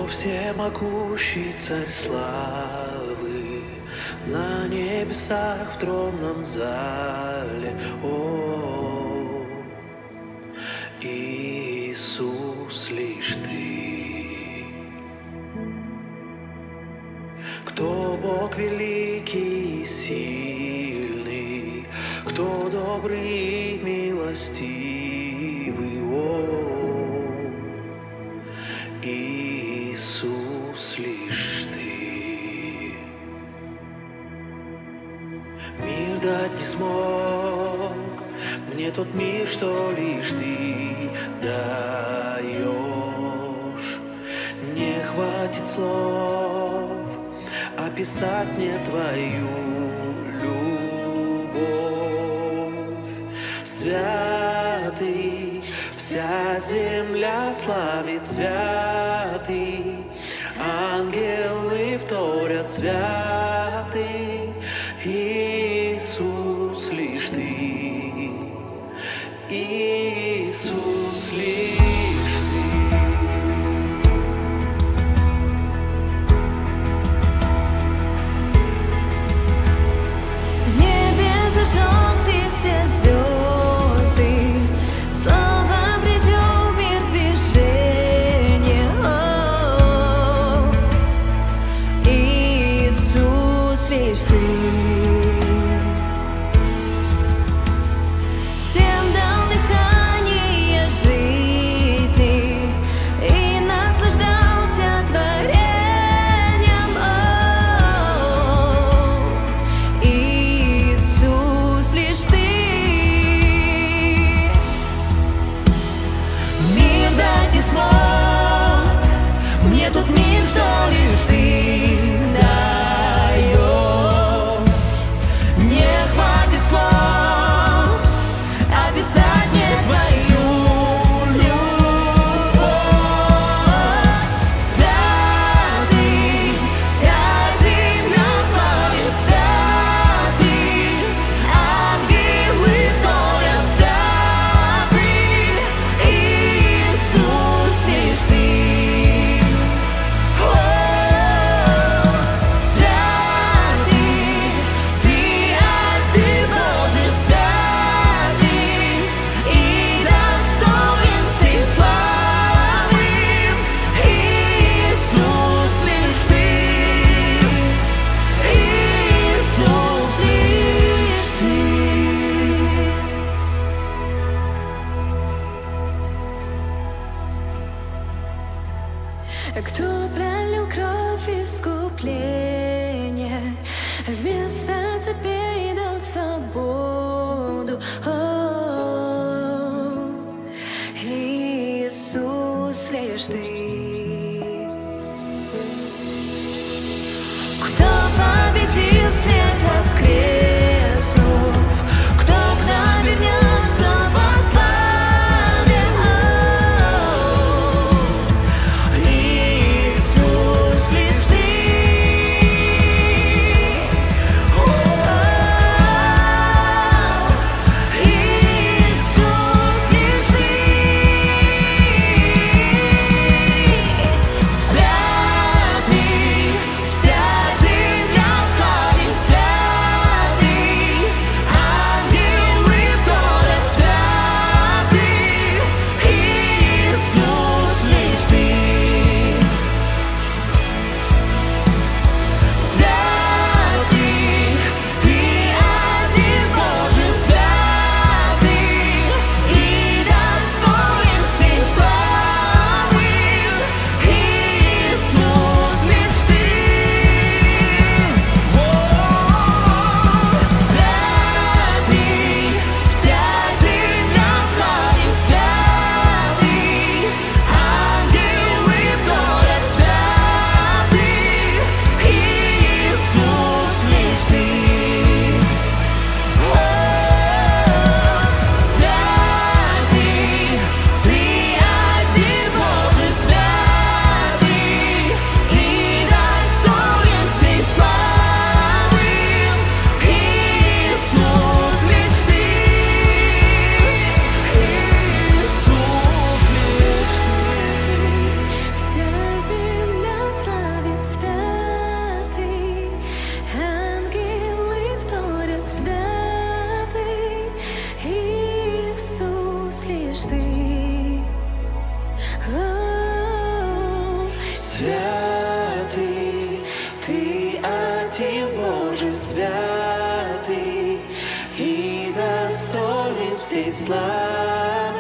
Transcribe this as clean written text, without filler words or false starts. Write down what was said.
Всемогущий Царь славы, на небесах в тронном зале. О, Иисус, лишь Ты. Кто Бог великий и сильный, кто добрый и милостивый. О, Иисус, лишь Ты. Мир дать не смог мне тот мир, что лишь Ты даешь. Не хватит слов описать мне Твою любовь. Святый, вся земля славит, святый, ангелы вторят, святый, Иисус, лишь Ты, Иисус, лишь Ты. В небе зажег Ты все звезды, словом привел мир в движение. Иисус, лишь Ты. Всем дал дыхание жизни и наслаждался творением. Иисус, лишь Ты. Мир дать не смог мне тот мир, что лишь Ты даешь. Не хватит слов описать мне Твою любовь. Святый, вся земля славит, святый, ангелы вторят, святый, Иисус, лишь Ты. Святый, Ты один Божий, святый и достоин всей славы. Иисус, лишь Ты, Иисус, лишь Ты. Кто пролил кровь искупления, вместо цепей дал свободу. О, Иисус, лишь Ты. Кто победил смерть, воскреснув, кто к нам вернется во славе. Иисус, лишь Ты. Иисус, лишь Ты. святый, Ты один Божий святый и достоин всей славы.